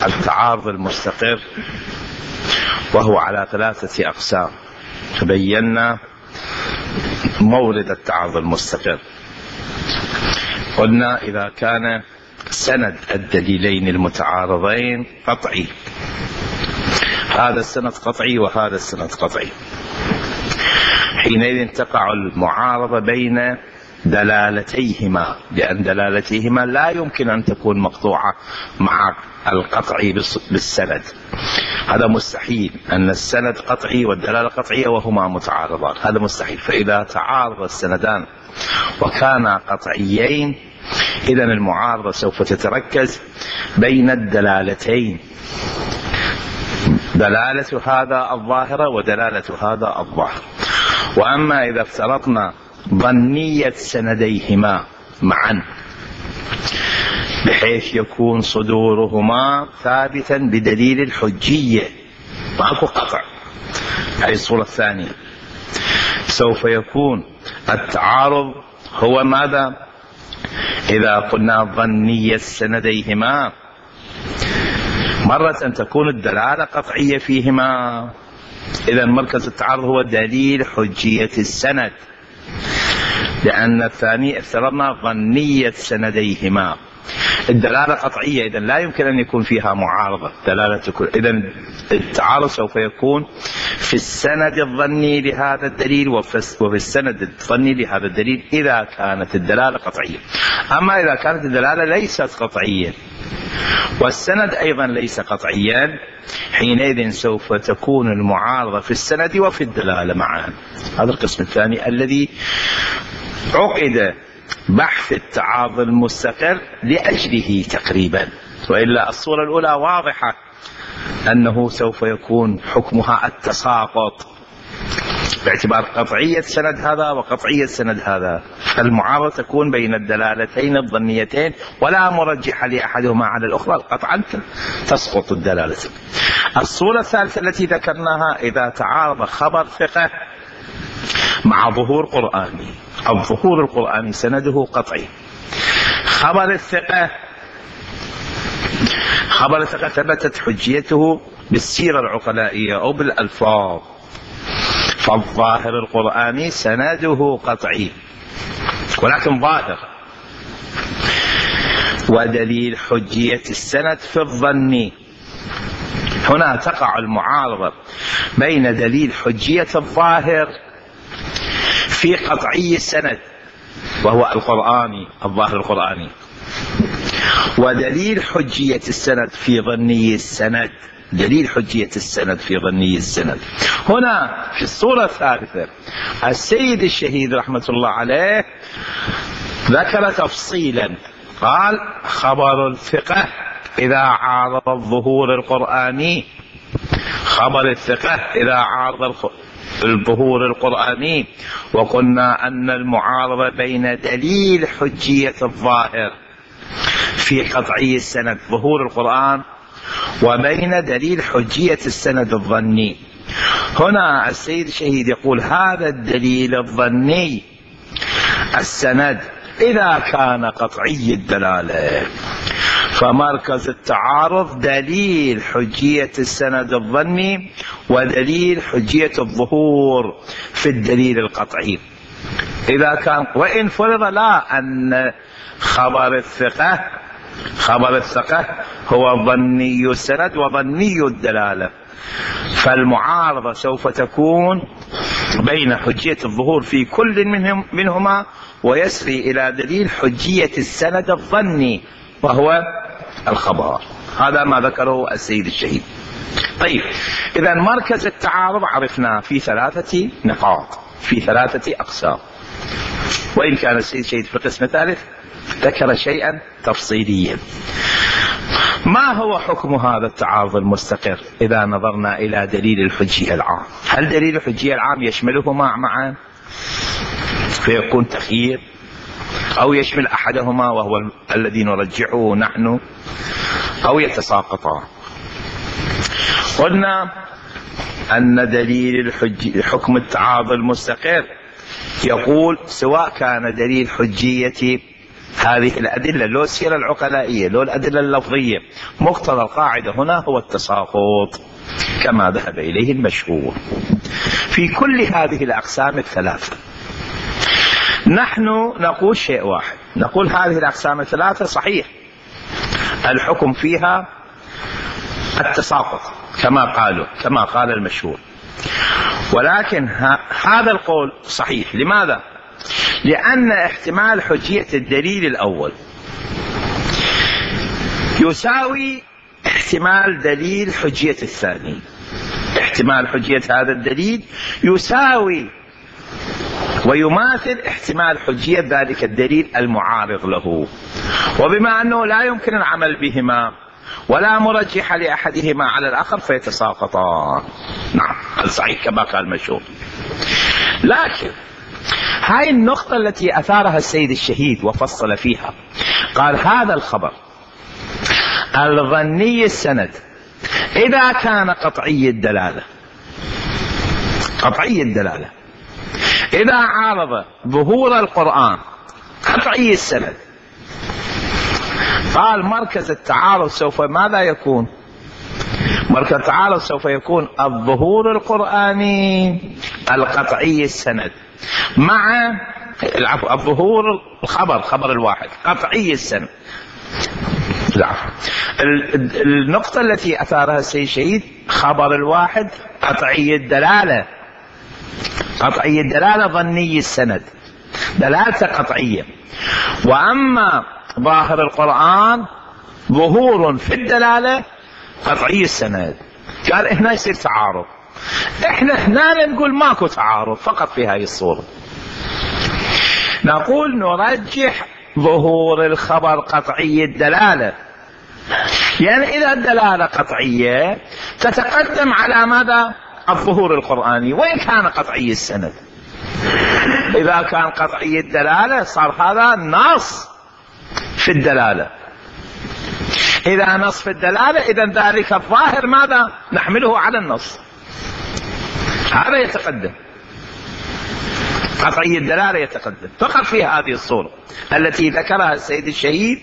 التعارض المستقر وهو على 3 أقسام. تبينا مورد التعارض المستقر. قلنا إذا كان سند الدليلين المتعارضين قطعي، هذا السند قطعي وهذا السند قطعي، حينئذ تقع المعارضة بين دلالتيهما، لأن دلالتيهما لا يمكن أن تكون مقطوعة مع القطعي بالسند. هذا مستحيل، أن السند قطعي والدلالة قطعية وهما متعارضان، هذا مستحيل. فإذا تعارض السندان وكانا قطعيين إذن المعارضة سوف تتركز بين الدلالتين، دلالة هذا الظاهرة ودلالة هذا الظاهر. وأما إذا افترضنا ظنية سنديهما معا بحيث يكون صدورهما ثابتا بدليل الحجية، ماكو قطع، هذه الصورة الثانية، سوف يكون التعارض هو ماذا؟ إذا قلنا ظنية سنديهما، مرة تكون الدلالة قطعية فيهما، إذا مركز التعارض هو دليل حجية السند، لأن الثاني افترضنا ظنية سنديهما، الدلالة قطعية، إذن لا يمكن أن يكون فيها معارضة دلالة كل. إذن التعارض سوف يكون في السند الظني لهذا الدليل وفي السند الظني لهذا الدليل إذا كانت الدلالة قطعية. أما إذا كانت الدلالة ليست قطعية والسند أيضا ليس قطعيا، حينئذ سوف تكون المعارضة في السند وفي الدلالة معا. هذا القسم الثاني الذي عقد بحث التعارض المستقر لأجله تقريبا، وإلا الصورة الأولى واضحة أنه سوف يكون حكمها التساقط باعتبار قطعية سند هذا وقطعية سند هذا، فالمعارضة تكون بين الدلالتين الظنيتين ولا مرجح لأحدهما على الأخرى، قطعا تسقط الدلالة. الصورة الثالثة التي ذكرناها إذا تعارض خبر ثقة مع ظهور قرآني، الظهور القرآني سنده قطعي، خبر الثقة ثبتت حجيته بالسيرة العقلائية أو بالألفاظ، فالظاهر القرآني سنده قطعي ولكن ظاهر، ودليل حجية السند في الظن. هنا تقع المعارضة بين دليل حجية الظاهر في قطعي السند وهو القرآني، الظاهر القرآني، ودليل حجية السند في ظني السند، دليل حجية السند في ظني السند. هنا في الصورة الثالثة السيد الشهيد رحمة الله عليه ذكر تفصيلا، قال خبر الثقة إذا عارض الظهور القرآني، خبر الثقة إذا عارض الظهور القرآني، وقلنا أن المعارضة بين دليل حجية الظاهر في قطعي السند ظهور القرآن وبين دليل حجية السند الظني. هنا السيد الشهيد يقول هذا الدليل الظني السند إذا كان قطعي الدلالة، فمركز التعارض دليل حجية السند الظني ودليل حجية الظهور في الدليل القطعي. إذا كان وإن فرض لا أن خبر الثقة هو ظني السند وظني الدلالة، فالمعارضة سوف تكون بين حجية الظهور في كل منهما ويسري إلى دليل حجية السند الظني وهو الخبر. هذا ما ذكره السيد الشهيد. طيب، إذا مركز التعارض عرفنا في 3 نقاط، في 3 أقسام، وإن كان السيد الشهيد في القسم الثالث ذكر شيئا تفصيليا. ما هو حكم هذا التعارض المستقر إذا نظرنا إلى دليل الحجية العام؟ هل دليل الحجية العام يشملهما معا فيكون تخيير، أو يشمل أحدهما وهو الذي نرجعه نحن، أو يتساقطان؟ قلنا أن دليل حكم التعارض المستقر يقول سواء كان دليل حجية هذه الأدلة لو السيرة العقلائية لو الأدلة اللفظية، مقتضى القاعدة هنا هو التساقط كما ذهب إليه المشهور في كل هذه الأقسام الثلاثة. نحن نقول شيء واحد، نقول هذه الأقسام الثلاثة صحيح الحكم فيها التساقط كما قال المشهور، ولكن هذا القول صحيح. لماذا؟ لأن احتمال حجية الدليل الأول يساوي احتمال دليل حجية الثاني. احتمال حجية هذا الدليل يساوي ويماثل احتمال حجية ذلك الدليل المعارض له، وبما أنه لا يمكن العمل بهما ولا مرجح لأحدهما على الآخر فيتساقطان. نعم هذا صحيح كما قال المشهور. لكن هاي النقطة التي أثارها السيد الشهيد وفصل فيها، قال هذا الخبر الظني السند إذا كان قطعي الدلالة إذا عارض ظهور القرآن قطعي السند، قال مركز التعارض سوف ماذا يكون؟ مركز التعارض سوف يكون الظهور القرآني القطعي السند مع الظهور خبر الواحد قطعي السند. النقطة التي أثارها السيد الشهيد خبر الواحد قطعي الدلالة ظني السند دلالة قطعية، وأما ظاهر القرآن ظهور في الدلالة قطعي السند. قال هنا يصير تعارض، احنا هنا نقول ماكو تعارض فقط في هذه الصورة، نقول نرجح ظهور الخبر قطعي الدلالة، يعني إذا الدلالة قطعية تتقدم على ماذا؟ الظهور القرآني وإن كان قطعي السند. إذا كان قطعي الدلالة صار هذا نص في الدلالة، إذا نص في الدلالة إذن ذلك الظاهر ماذا؟ نحمله على النص، هذا يتقدم قطعي الدلالة يتقدم فقط في هذه الصورة التي ذكرها السيد الشهيد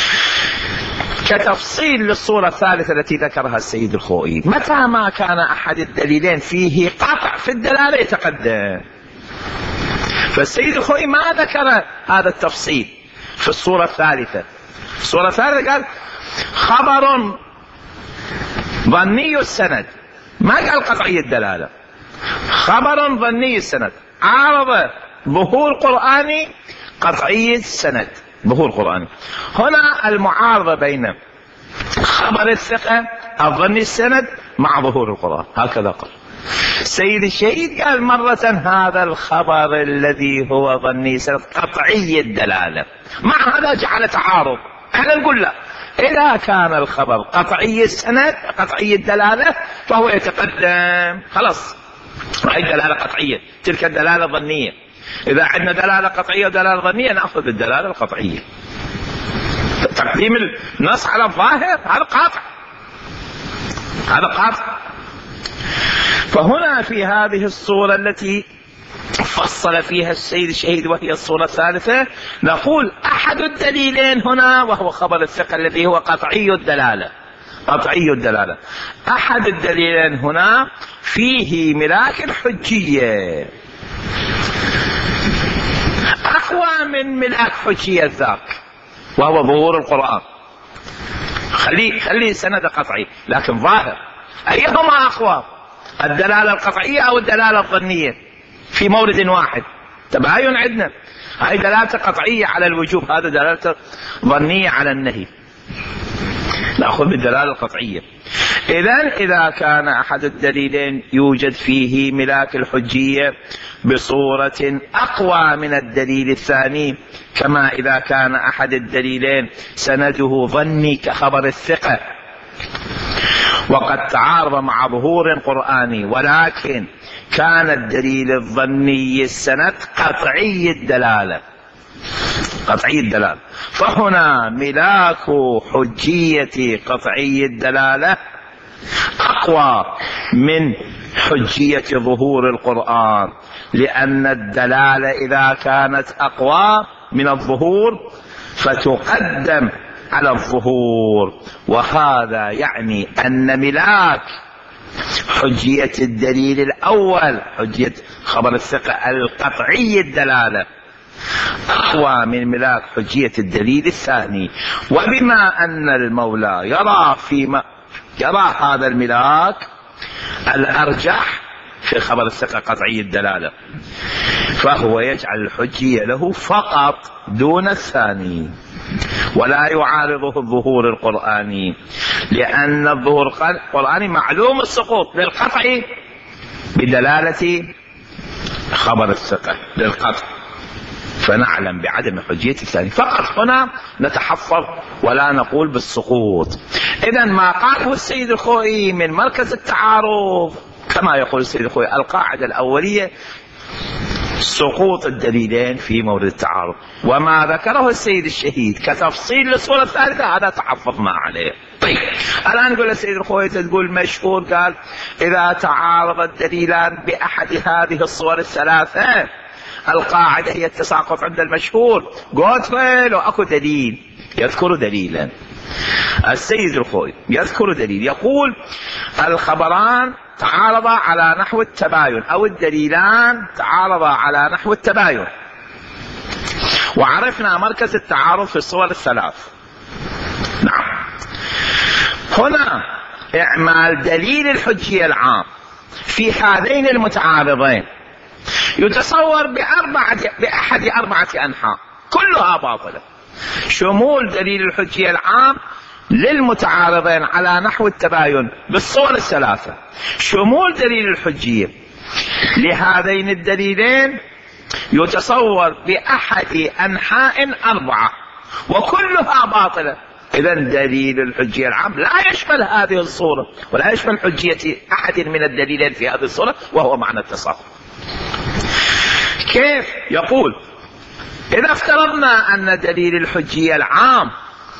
كتفصيل للصورة الثالثة التي ذكرها السيد الخوئي. متى ما كان أحد الدليلين فيه قطع في الدلالة يتقدم، فالسيد الخوئي ما ذكر هذا التفصيل في الصورة الثالثة. الصورة الثالثة قال خبر ظني السند، ما قال قطعي الدلالة، خبر ظني السند عارض ظهور قرآني قطعي السند ظهور قرآني. هنا المعارضة بين خبر الثقة الظني السند مع ظهور القرآن، هكذا قال السيد الشهيد. قال مرة هذا الخبر الذي هو ظني السند قطعي الدلالة، مع هذا جعل تعارض. احنا نقول لا، إذا كان الخبر قطعي السند قطعي الدلالة فهو يتقدم، خلاص هاي دلالة قطعية تلك الدلالة ظنية. إذا عندنا دلالة قطعية ودلالة ظنية نأخذ الدلالة القطعية. تقديم النص على الظاهر هذا قاطع. فهنا في هذه الصورة التي فصل فيها السيد الشهيد وهي الصورة الثالثة نقول أحد الدليلين هنا وهو خبر الثقة الذي هو قطعي الدلالة أحد الدليلين هنا فيه ملاك الحجية أقوى من ملاك حجية ذاك وهو ظهور القرآن. خلي سند قطعي لكن ظاهر، أيهما أقوى؟ الدلالة القطعية أو الدلالة الظنية؟ في مورد واحد تباين عندنا، هاي دلالة قطعية على الوجوب، هذا دلالة ظنية على النهي، نأخذ بالدلالة القطعية. إذا كان أحد الدليلين يوجد فيه ملاك الحجية بصورة أقوى من الدليل الثاني، كما إذا كان أحد الدليلين سنده ظني كخبر الثقة وقد تعارض مع ظهور قرآني، ولكن كان الدليل الظني السند قطعي الدلالة، فهنا ملاك حجية قطعي الدلالة أقوى من حجية ظهور القرآن، لأن الدلالة إذا كانت أقوى من الظهور فتقدم على الظهور، وهذا يعني أن ملاك حجية الدليل الأول، حجية خبر الثقة القطعي الدلالة، أقوى من ملاك حجية الدليل الثاني. وبما أن المولى يرى هذا الملاك الأرجح في خبر الثقة قطعي الدلالة، فهو يجعل الحجية له فقط دون الثاني، ولا يعارضه الظهور القرآني، لأن الظهور القرآني معلوم السقوط للقطع بدلالة خبر الثقة للقطع، فنعلم بعدم حجية الثاني. فقط هنا نتحفظ ولا نقول بالسقوط. إذا ما قاله السيد الخوئي من مركز التعارض، كما يقول السيد الخوئي القاعدة الأولية سقوط الدليلين في مورد التعارض، وما ذكره السيد الشهيد كتفصيل للصورة الثالثة هذا تحفظنا عليه. طيب الآن يقول السيد الخوئي تقول مشهور، قال إذا تعارض الدليلان بأحد هذه الصور الثلاثة القاعدة هي التساقط عند المشهور. قلت له أكو دليل، يذكر دليلا السيد الخوئي، يذكر دليل يقول الخبران تعارضا على نحو التباين، أو الدليلان تعارضا على نحو التباين، وعرفنا مركز التعارض في الصور الثلاث. نعم، هنا إعمال دليل الحجية العام في هذين المتعارضين يتصور بأحد أربعة أنحاء كلها باطلة. شمول دليل الحجية العام للمتعارضين على نحو التباين بالصور الثلاثة، شمول دليل الحجية لهذين الدليلين يتصور بأحد أنحاء أربعة وكلها باطلة. إذا دليل الحجية العام لا يشمل هذه الصورة ولا يشمل حجية أحد من الدليلين في هذه الصورة، وهو معنى التساقط. كيف؟ يقول إذا افترضنا أن دليل الحجية العام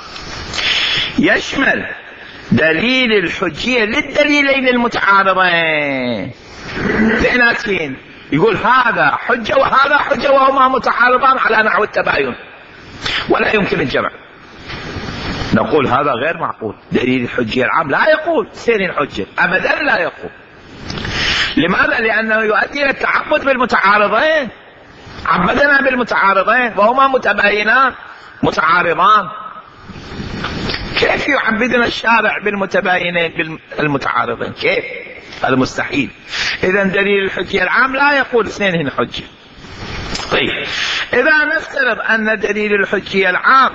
يشمل دليل الحجية للدليلين المتعارضين، الاثنين يقول هذا حجة وهذا حجة وهما متعارضان على نحو التباين ولا يمكن الجمع، نقول هذا غير معقول. دليل الحجية العام لا يقول اثنين حجة أبدا، لا يقول. لماذا؟ لأنه يؤدي إلى التعبد بالمتعارضين، عبدنا بالمتعارضين وهما متباينان متعارضان، كيف يعبدنا الشارع بالمتباينين بالمتعارضين؟ كيف؟ هذا مستحيل. إذا دليل الحجية العام لا يقول اثنين هنا حجة. طيب إذا نفترض أن دليل الحجية العام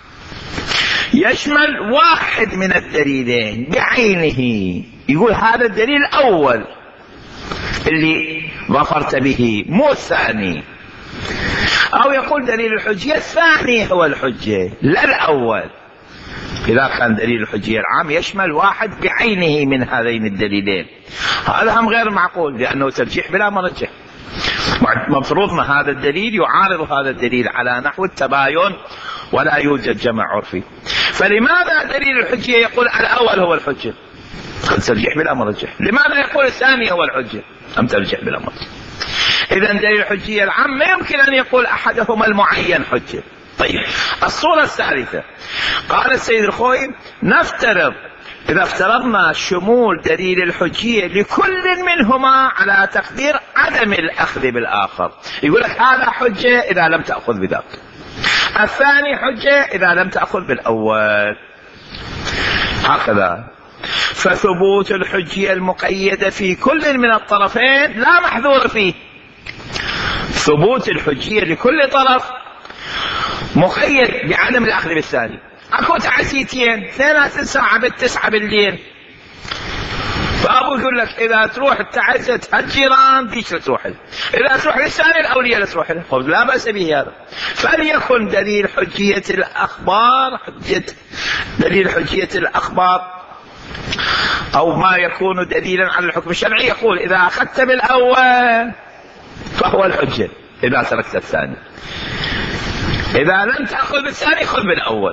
يشمل واحد من الدليلين بعينه، يقول هذا الدليل الأول اللي ظفرت به مو الثاني، أو يقول دليل الحجية الثاني هو الحجة لا الأول. إذا كان دليل الحجية العام يشمل واحد بعينه من هذين الدليلين، هذا هم غير معقول لأنه ترجيح بلا مرجح. مفروضنا هذا الدليل يعارض هذا الدليل على نحو التباين ولا يوجد جمع عرفي. فلماذا دليل الحجية يقول الأول هو الحجة؟ ترجيح بلا مرجح. لماذا يقول الثاني هو الحجة؟ أم ترجيح بلا مرجح. إذا دليل الحجية العام ما يمكن أن يقول أحدهما المعين حجة. طيب الصورة الثالثة قال السيد الخوئي نفترض إذا افترضنا شمول دليل الحجية لكل منهما على تقدير عدم الأخذ بالآخر، يقول لك هذا حجة إذا لم تأخذ بذاك، الثاني حجة إذا لم تأخذ بالأول، هكذا. فثبوت الحجية المقيدة في كل من الطرفين لا محذور فيه. ثبوت الحجية لكل طرف مقيد بعدم الأخذ بالثاني. أكو تعسيتين، اثنين ساعة بالتسعة بالليل، فأبو يقول لك إذا تروح تعست الجيران ديش تروح له، إذا تروح للثاني الأولياء تروح له، لا بأس به هذا. فليكن دليل حجية الأخبار دليل حجية الأخبار أو ما يكون دليلا على الحكم الشرعي، يقول إذا أخذت بالأول فهو الحجة إذا تركت الثاني، إذا لم تأخذ بالثاني خذ بالأول.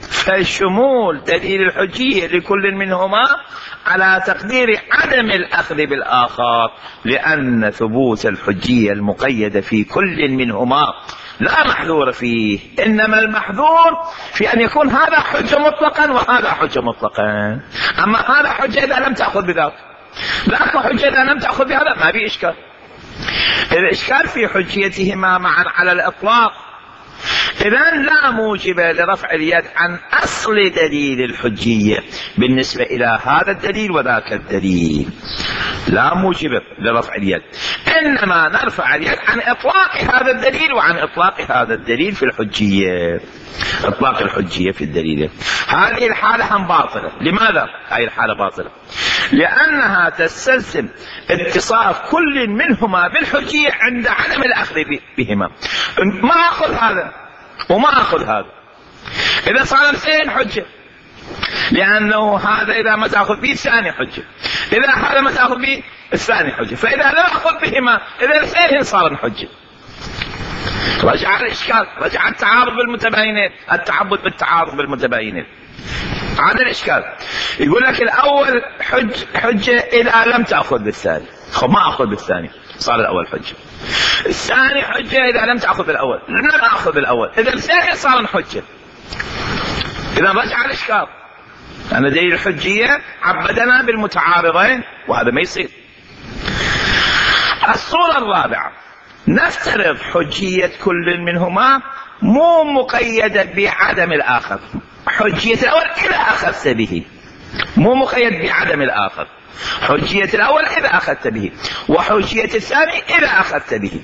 فشمول دليل الحجية لكل منهما على تقدير عدم الأخذ بالآخر، لأن ثبوت الحجية المقيدة في كل منهما لا محذور فيه، إنما المحذور في أن يكون هذا حجة مطلقا وهذا حجة مطلقا. أما هذا حجة إذا لم تأخذ بذاك، ذاك حجة إذا لم تأخذ بهذا، ما في إشكال. الإشكال في حجيتهما معا على الإطلاق. إذن لا موجب لرفع اليد عن أصل دليل الحجية بالنسبة إلى هذا الدليل وذاك الدليل، لا موجب لرفع اليد، إنما نرفع اليد عن إطلاق هذا الدليل وعن إطلاق هذا الدليل في الحجية، إطلاق الحجية في الدليل. هذه الحالة هم باطلة. لماذا هذه الحالة باطلة؟ لأنها تستلزم اتصاف كل منهما بالحجية عند عدم الأخذ بهما. ما أخذ هذا وما أخذ هذا، إذا صار الاثنين حجة، لأنه هذا إذا ما تأخذ به الثاني حجة، إذا هذا ما تأخذ به الثاني حجة، فإذا لا أخذ بهما إذا الاثنين صار حجة. رجع الإشكال، رجع التعارض بالمتباينين، التعبد بالتعارض بالمتباينين. هذا الإشكال. يقول لك الأول حجة إذا لم تأخذ بالثاني، ما أخذ بالثاني صار الأول حجة. الثاني حجة إذا لم تأخذ بالأول، لم أخذ بالأول، إذا الثاني صار حجة. إذا رجع الإشكال، أنا دليل الحجية عبدنا بالمتعارضين، وهذا ما يصير. الصورة الرابعة، نفترض حجية كل منهما مو مقيدة بعدم الآخر. حجية الأول إذا أخذت به، مو مقيد بعدم الآخر. حجية الأول إذا أخذت به، وحجية الثاني إذا أخذت به.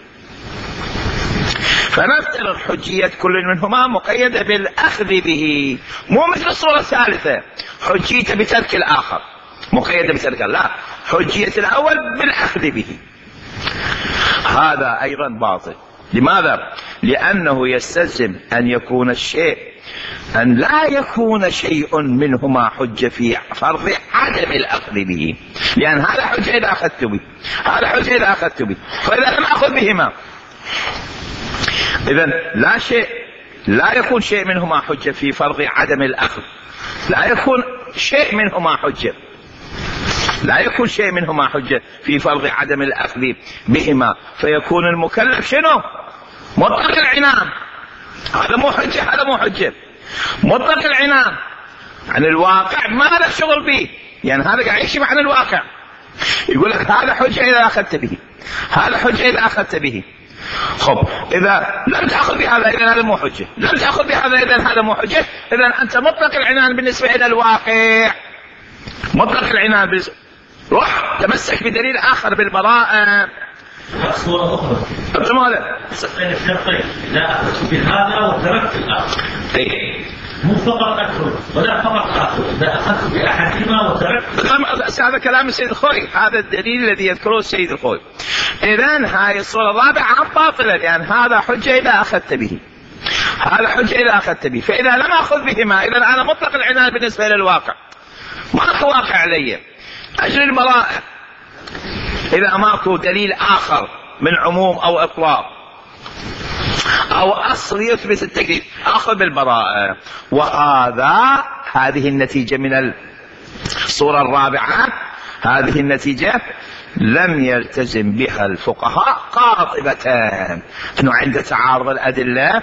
فنفترض حجية كل منهما مقيدة بالأخذ به، مو مثل الصورة الثالثة حجية بترك الآخر، مقيدة بترك، لا، حجية الأول بالأخذ به. هذا أيضا باطل. لماذا؟ لأنه يستلزم أن يكون الشيء، أن لا يكون شيء منهما حجة في فرض عدم الأخذ به، لأن هذا حجة إذا أخذت به، هذا حجة إذا أخذت به، فإذا لم أخذ بهما إذن لا يكون شيء منهما حجة في فرض عدم الأخذ، لا يكون شيء منهما حجة، لا يكون شيء منهما حجة في فرض عدم الأخذ بهما، فيكون المكلف شنو؟ مطلق العنان. هذا مو حجة، هذا مو حجة، مطلق العنان عن الواقع، ما له شغل به، يعني هذا قاعد يكشف عن الواقع. يقول لك هذا حجة إذا أخذت به، هذا حجة إذا أخذت به. خب إذا لم تأخذ بهذا إذن هذا مو حجة، لم تأخذ بهذا إذن هذا مو حجة، إذن أنت مطلق العنان بالنسبة إلى الواقع، مطلق العنان روح تمسك بدليل آخر بالبراءة. صورة أخرى ماذا؟ بين الشرطين، إذا أخذت بهذا وتركت الآخر، مو فقط أدخل ولا فقط آخر، إذا أخذت بأحدهما وتركت. هذا كلام السيد الخوي، هذا الدليل الذي يذكره السيد الخوي. إذن هاي الصورة الرابعة باطلة، لأن هذا حجة إذا أخذت به، هذا حجة إذا أخذت به، فإذا لم أخذ بهما إذن أنا مطلق العنان بالنسبة للواقع، ماكو واقع علي. أجل البراءة إذا ماكو دليل آخر من عموم أو إطلاق أو أصل يثبت التكليف، أخذ بالبراءة. هذه النتيجة من الصورة الرابعة، هذه النتيجة لم يلتزم بها الفقهاء قاطبة، أنه عند تعارض الأدلة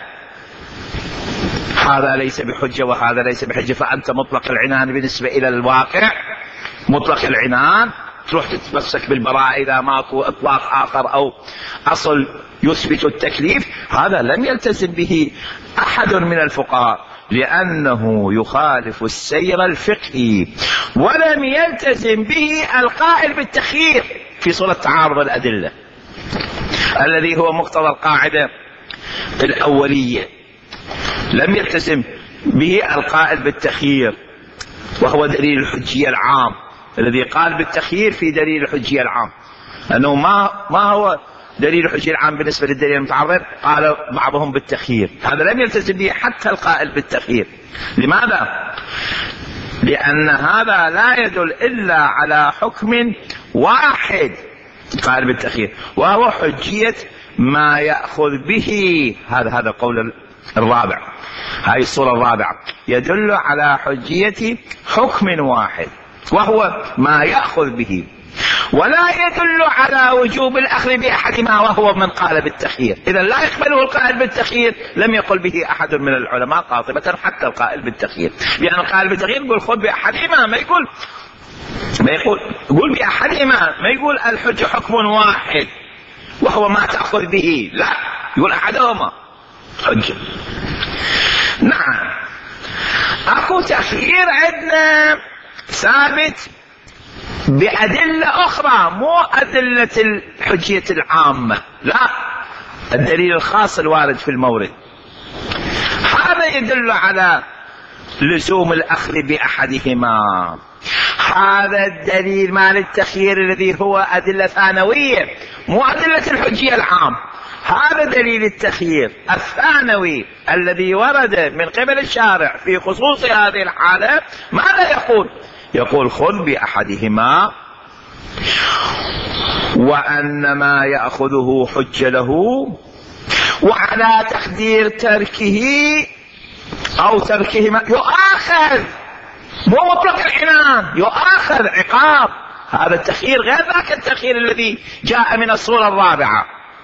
هذا ليس بحجة وهذا ليس بحجة، فأنت مطلق العنان بالنسبة إلى الواقع، مطلق العنان، تروح تتمسك بالبراءة إذا ماكو إطلاق آخر أو أصل يثبت التكليف. هذا لم يلتزم به أحد من الفقهاء، لأنه يخالف السير الفقهي، ولم يلتزم به القائل بالتخيير في صورة تعارض الأدلة الذي هو مقتضى القاعدة الأولية. لم يلتزم به القائل بالتخيير، وهو دليل الحجية العام الذي قال بالتخيير في دليل الحجية العام، أنه ما هو دليل الحجية العام بالنسبة للدليل المتعارض، قال بعضهم بالتخيير. هذا لم يلتزم به حتى القائل بالتخيير. لماذا؟ لأن هذا لا يدل إلا على حكم واحد قال بالتخيير، وهو حجية ما يأخذ به. هذا قول الرابع، هاي الصورة الرابعة يدل على حجية حكم واحد وهو ما يأخذ به، ولا يدل على وجوب الأخذ بأحدهما وهو من قال بالتخيير. إذا لا يقبله القائل بالتخيير، لم يقل به أحد من العلماء قاطبة حتى القائل بالتخيير، لأن يعني القائل بالتخيير يقول خذ بأحدهما، ما يقول بأحدهما، ما يقول الحجة حكم واحد وهو ما تأخذ به، لا، يقول أحدهما حجة. نعم، أكو تخيير عندنا ثابت بأدلة أخرى، مو أدلة الحجية العامة، لا، الدليل الخاص الوارد في المورد، هذا يدل على لزوم الأخذ بأحدهما. هذا الدليل مال التخيير الذي هو أدلة ثانوية، مو أدلة الحجية العام، هذا دليل التخيير الثانوي الذي ورد من قبل الشارع في خصوص هذه الحالة. ماذا يقول؟ يقول خذ بأحدهما، وأن ما يأخذه حج له، وعلى تقدير تركه أو تركهما يؤاخذ، مو مطلق العنان، يؤاخذ عقاب. هذا التخيير غير ذاك التخيير الذي جاء من الصورة الرابعة.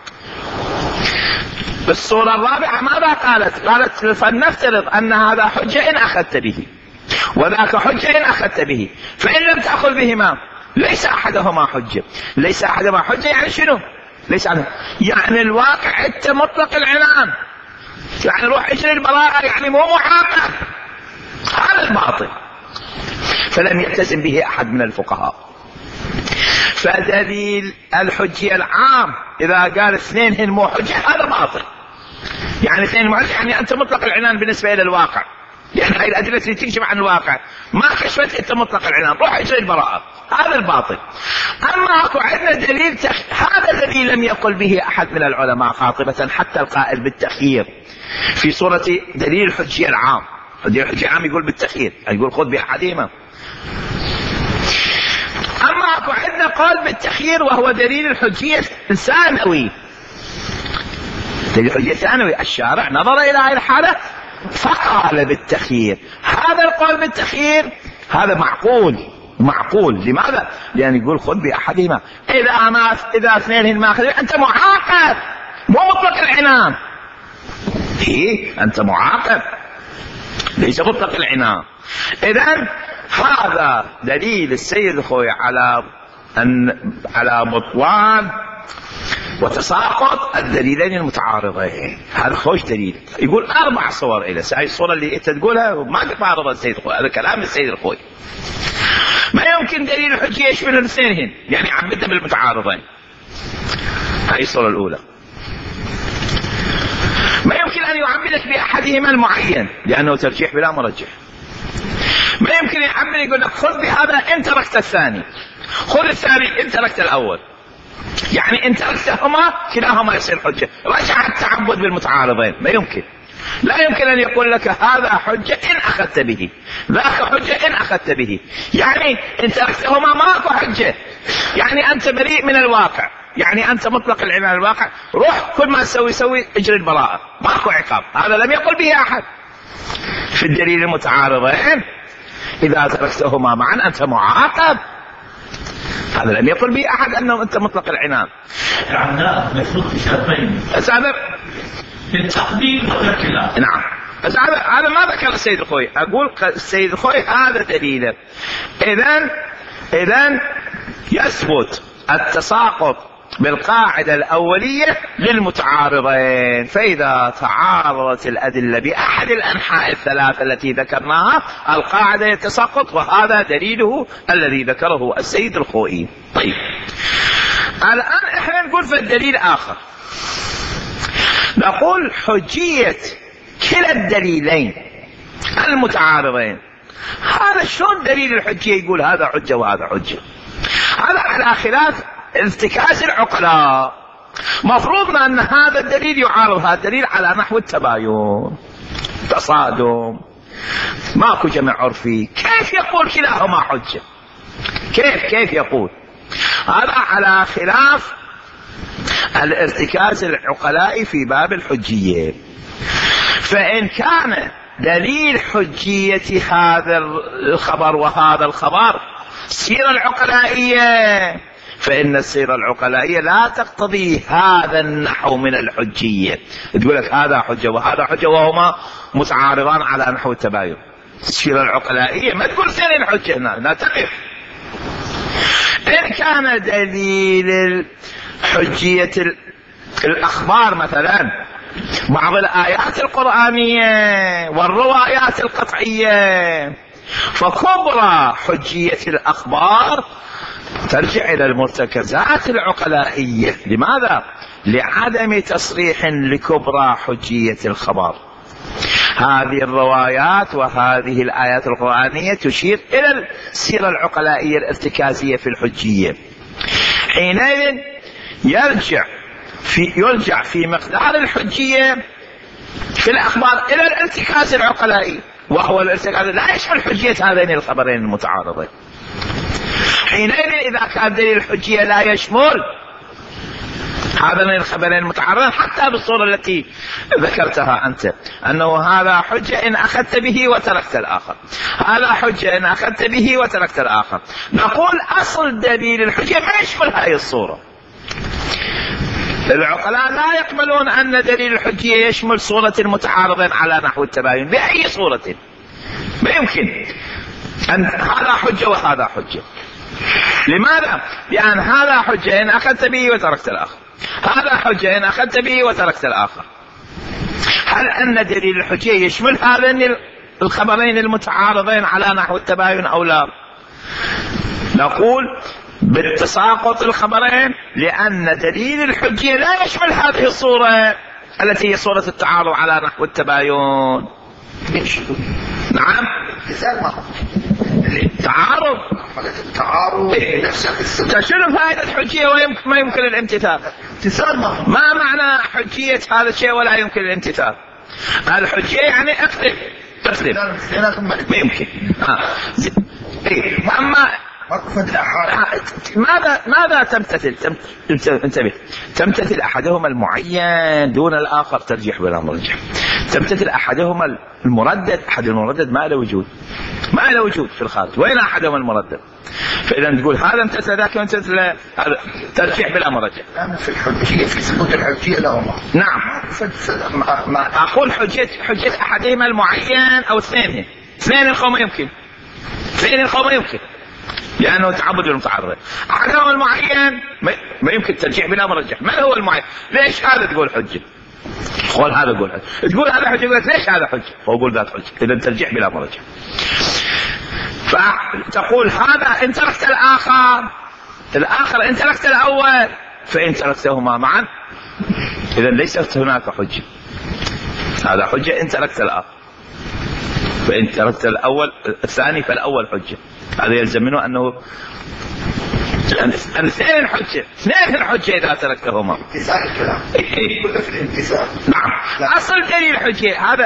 بالصورة الرابعة ماذا قالت؟ قالت فلنفترض أن هذا حجة إن أخذت به، وذاك حجة إن أخذت به، فإن لم تأخذ بهما ليس أحدهما حجة. ليس أحدهما حجة يعني شنو؟ ليس أحدهما يعني الواقع أنت مطلق العنان، يعني روح اجري البراءة، يعني مو معاقب، هذا الباطل، فلم يلتزم به أحد من الفقهاء. فدليل الحجية العام إذا قال اثنين هن مو حجة هذا باطل، يعني اثنين مو حجة يعني أنت مطلق العنان بالنسبة إلى الواقع، يعني هاي الأدلة اللي تكشف عن الواقع ما كشفت أنت مطلق العنان، روح اجري البراءة، هذا الباطل. أما أكو عندنا دليل هذا الذي لم يقل به أحد من العلماء قاطبة حتى القائل بالتخيير في صورة دليل الحجية العام. دليل الحجية العام يقول بالتخيير، يقول خذ بأحدهما. أما أكو عندنا قول بالتخيير وهو دليل الحجية الثانوي. دليل الحجية الثانوي الشارع نظر إلى هذه الحالة فقال بالتخيير. هذا القول بالتخيير هذا معقول. لماذا؟ لأن يقول خذ بأحدهما، إذا اثنين ما أخذ أنت معاقب، مو مطلق العنان، أنت معاقب ليس مطلق العنان. إذن هذا دليل السيد الخوي على بطلان وتساقط الدليلين المتعارضين. هذا خوش دليل، يقول 4 صور إلى هاي الصورة اللي أنت تقولها ما تتعارض السيد الخوي، هذا كلام السيد الخوي. ما يمكن دليل الحجية يشمل الاثنين، يعني عبدها بالمتعارضين. هاي الصورة الأولى. ما يمكن أن يعبدك بأحدهما المعين لأنه ترجيح بلا مرجح. ما يمكن يعبد يقول لك خذ بهذا إن تركت الثاني، خذ الثاني إن تركت الأول، يعني إن تركتهما كلاهما يصير حجة. رجع التعبد بالمتعارضين، ما يمكن. لا يمكن أن يقول لك هذا حجة إن أخذت به، ذاك حجة إن أخذت به، يعني إن تركتهما ماكو حجة، يعني أنت بريء من الواقع، يعني أنت مطلق العنان الواقع، روح كل ما تسوي اجري البراءة، ماكو عقاب. هذا لم يقل به أحد. في الدليل المتعارضين إذا تركتهما معا أنت معاقب، هذا لم يقل به أحد أنه أنت مطلق العنان. يعني مفروض في شرطين، في التقديم وترك الآخر. نعم، بس هذا ما ذكر السيد الخوي. أقول السيد الخوي هذا دليله. إذن يثبت التساقط بالقاعدة الأولية للمتعارضين، فإذا تعارضت الأدلة بأحد الأنحاء الثلاثة التي ذكرناها القاعدة يتساقط، وهذا دليله الذي ذكره السيد الخوئي. طيب الآن احنا نقول في الدليل آخر، نقول حجية كلا الدليلين المتعارضين. هذا شلون دليل الحجية يقول هذا حجة وهذا حجة؟ هذا على خلاف ارتكاز العقلاء. مفروضنا أن هذا الدليل يعارض هذا الدليل على نحو التباين، تصادم، ماكو جمع عرفي. كيف يقول كلاهما حجة؟ كيف يقول؟ هذا على خلاف الارتكاز العقلاء في باب الحجية. فإن كان دليل حجية هذا الخبر وهذا الخبر السيرة العقلائية، فإن السيرة العقلائية لا تقتضي هذا النحو من الحجية. تقول لك هذا حجة وهذا حجة وهما متعارضان على نحو التباين. السيرة العقلائية ما تقول سير الحجة هنا، لا تقف. إن كان دليل حجية الأخبار مثلا بعض الآيات القرآنية والروايات القطعية، فكبرى حجية الأخبار ترجع إلى المرتكزات العقلائية. لماذا؟ لعدم تصريح لكبرى حجية الخبر. هذه الروايات وهذه الآيات القرآنية تشير إلى السيرة العقلائية الارتكازية في الحجية. حينئذ يرجع في مقدار الحجية في الأخبار إلى الارتكاز العقلائي، وهو الارتكاز لا يشمل حجية هذين الخبرين المتعارضين. حينئذ إذا كان دليل الحجية لا يشمل هذين الخبرين المتعارضين حتى بالصورة التي ذكرتها أنت، أنه هذا حجة إن أخذت به وتركت الآخر، هذا حجة إن أخذت به وتركت الآخر، نقول أصل دليل الحجية ما يشمل هذه الصورة. العقلاء لا يقبلون أن دليل الحجية يشمل صورة المتعارضين على نحو التباين بأي صورة. ما يمكن أن هذا حجة وهذا حجة. لماذا؟ لأن هذا حجة إن أخذت به وتركت الآخر، هذا حجة إن أخذت به وتركت الآخر. هل أن دليل الحجية يشمل هذين الخبرين المتعارضين على نحو التباين أو لا؟ نقول بالتساقط الخبرين، لأن دليل الحجية لا يشمل هذه الصورة التي هي صورة التعارض على نحو التباين. نعم، التعارض شنو فائدة الحجية وما يمكن الامتثال؟ ما معنى حجية هذا الشيء ولا يمكن الامتثال؟ الحجية يعني اكذب ما يمكن. أما ماذا تمتثل؟ انتبه، تمتثل أحدهما المعين دون الآخر ترجيح ولا مرجح. تمتثل أحدهما المردد، أحد المردد ما له وجود، ما له وجود في الخارج، وين أحدهما المردد؟ فإذا تقول هذا امتثل ذاك امتثل، ترجيح بلا مرجح. في الحجية، في ثبوت الحجية لهما. نعم، ما أقول حجة أحدهما المعين أو اثنين الخوم يمكن، اثنين الخوم يمكن، لأنه تعبد المتعرض. أحدهما المعين ما يمكن ترجيح بلا مرجح. من هو المعين؟ ليش هذا تقول حجة؟ قول هذا تقول حجة، تقول هذا حجة، يقول ليش هذا حجة؟ هو يقول ذات حجة. إذا ترجيح بلا مرجح. فتقول هذا إن تركت الآخر إن تركت الأول، فإن تركتهما معا إذا ليست هناك حجة. هذا حجة إن تركت الآخر، فإن تركت الأول الثاني فالأول حجة. هذا يلزم منه أنه اثنين الحجة إذا تركتهما. انتزاع الكلام كله في الانتزاع. نعم، أصل دليل الحجة هذا.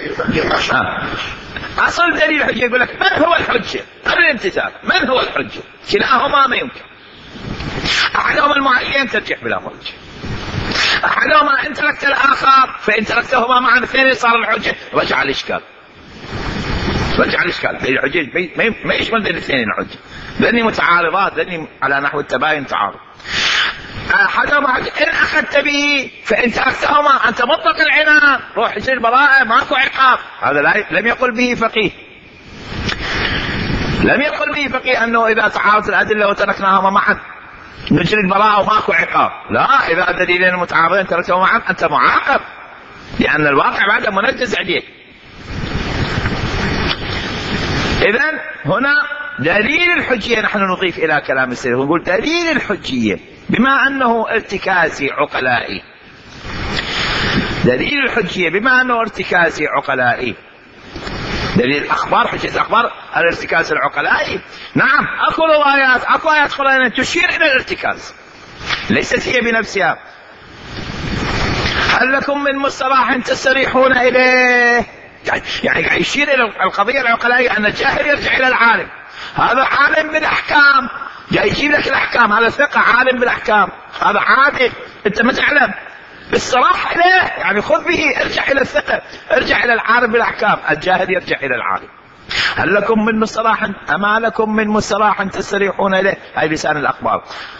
أصل دليل الحجة يقول لك من هو الحجة؟ قبل الامتثال من هو الحجة؟ كلاهما ما يمكن. أحدهما المعين ترجح بلا مرجح، أحدهما إن تركت الآخر، فإن تركتهما معا اثنين صار الحجة. رجع الإشكال دليل الحجة ما يشمل دليل الاثنين الحجة، لأني متعارضات، لأني على نحو التباين تعارض. أحدهما إن أخذت به، فإن تركتهما أنت مطلق العنان، روح يصير براءة ماكو عقاب. هذا لم يقل به فقيه، لم يقل به فقيه أنه إذا تعارضت الأدلة وتركناهما معا نجري البراءة وماكو عقاب. لا، إذا دليلين المتعارضين تركتهما معا أنت معاقب، لأن الواقع بعد منجز عليك. إذن هنا دليل الحجية نحن نضيف إلى كلام السلف ونقول دليل الحجية بما أنه ارتكازي عقلائي، دليل الحجية بما أنه ارتكازي عقلائي، دليل الأخبار حجة الأخبار الارتكاز العقلائي. نعم، أكو روايات، أكو آيات قرآنية تشير إلى الارتكاز، ليست هي بنفسها. هل لكم من مستراح تستريحون إليه؟ يعني قاعد يشير إلى القضية العقلائية أن الجاهل يرجع إلى العالم. هذا عالم بالأحكام، جاي يجيب لك الأحكام، هذا ثقة عالم بالأحكام، هذا عادل، أنت ما تعلم. بالصراحة له، يعني خذ به، ارجع إلى الثقة، ارجع إلى العارف بالأحكام. الجاهل يرجع إلى العارف. هل لكم من مصطلح أما لكم من مصطلح تستريحون إليه؟ هاي لسان الأخبار.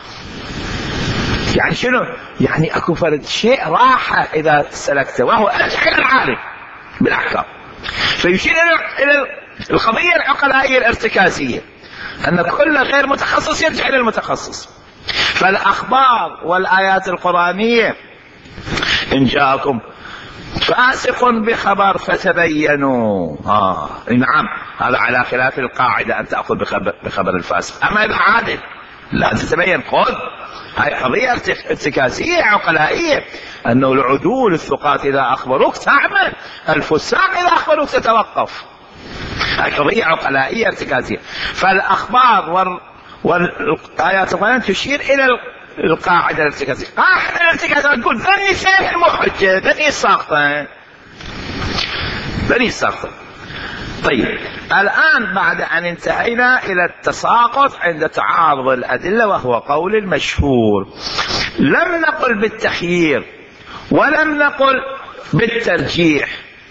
يعني شنو؟ يعني أكو فرد شيء راحة إذا سلكته، وهو ارجع إلى العارف بالأحكام. فيشير إلى القضية العقلائية الارتكاسية، أن كل غير متخصص يرجع إلى المتخصص. فالأخبار والآيات القرآنية إن جاءكم فاسق بخبر فتبينوا، نعم، هذا على خلاف القاعدة أن تأخذ بخبر الفاسق. أما إذا عادل لا تتبين، خذ. هاي قضية ارتكاسية عقلائية، أنه العدول الثقات إذا أخبروك تعمل، الفساق إذا أخبروك تتوقف. هاي قضية عقلائية ارتكاسية. فالأخبار والآيات القرآنية تشير إلى القاعدة الارتكاسية. قاعدة الارتكاسية تقول ذني سهل محجة، ذني ساقطة، ذني ساقطة. طيب الآن بعد أن انتهينا إلى التساقط عند تعارض الأدلة، وهو قول المشهور، لم نقل بالتخيير ولم نقل بالترجيح.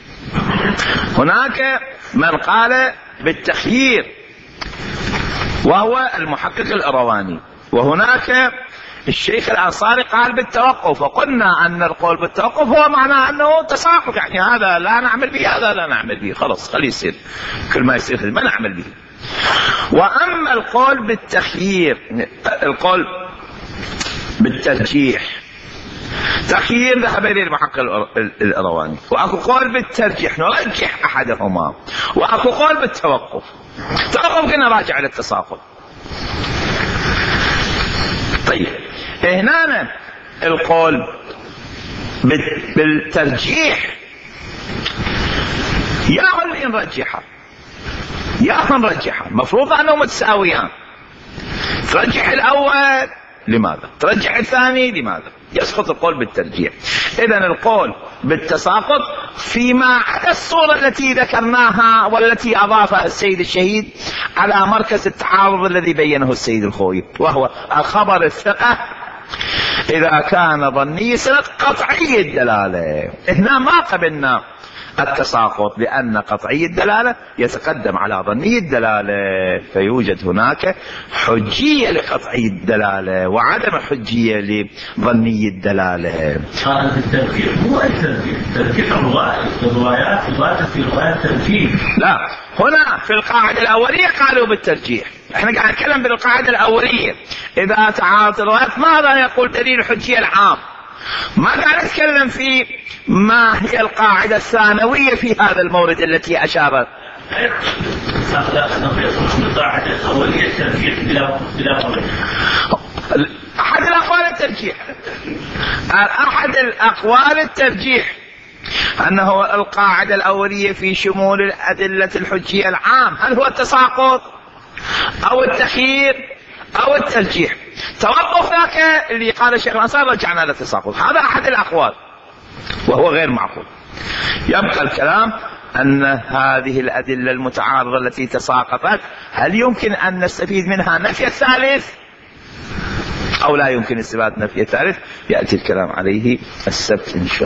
هناك من قال بالتخيير وهو المحقق الإرواني، وهناك الشيخ الأنصاري قال بالتوقف. وقلنا أن القول بالتوقف هو معناه أنه تساقط، يعني هذا لا نعمل به، هذا لا نعمل به، خلص خليه يصير، كل ما يصير ما نعمل به. وأما القول بالتخيير، القول بالترجيح، تخيير ذهب إليه المحقق الإرواني، وأكو قول بالترجيح نرجح أحدهما، وأكو قول بالتوقف. توقف كنا راجع للتساقط. طيب هنا القول بالترجيح يا اللي نرجحها يا نرجحها، مفروض أنه متساويان. ترجح الأول لماذا؟ ترجح الثاني لماذا؟ يسقط القول بالترجيح. إذن القول بالتساقط فيما عدا الصورة التي ذكرناها والتي أضافها السيد الشهيد على مركز التعارض الذي بينه السيد الخوي، وهو الخبر الثقة إذا كان ظني سند قطعي الدلالة. هنا ما قبلنا التساقط، لأن قطعي الدلالة يتقدم على ظني الدلالة، فيوجد هناك حجية لقطعي الدلالة وعدم حجية لظني الدلالة. هذا الترجيح هو الترجيح، ترجيح الروايات في روايات ترجيح. لا، هنا في القاعدة الأولية قالوا بالترجيح، احنا قاعد نتكلم بالقاعدة الأولية. إذا تعارضت الروايات ماذا يقول دليل الحجية العام؟ ما قاعد نتكلم في ما هي القاعدة الثانوية في هذا المورد التي أشارت. أحد الأقوال الترجيح، أحد الأقوال الترجيح أنه القاعدة الأولية في شمول الأدلة الحجية العام، هل هو التساقط أو التخيير أو الترجيح؟ توقف ذاك اللي قال الشيخ الأنصاري رجعنا للتساقط، هذا أحد الأقوال وهو غير معقول. يبقى الكلام أن هذه الأدلة المتعارضة التي تساقطت هل يمكن أن نستفيد منها نفي الثالث أو لا يمكن استفادة نفي الثالث؟ يأتي الكلام عليه السبت إن شاء الله.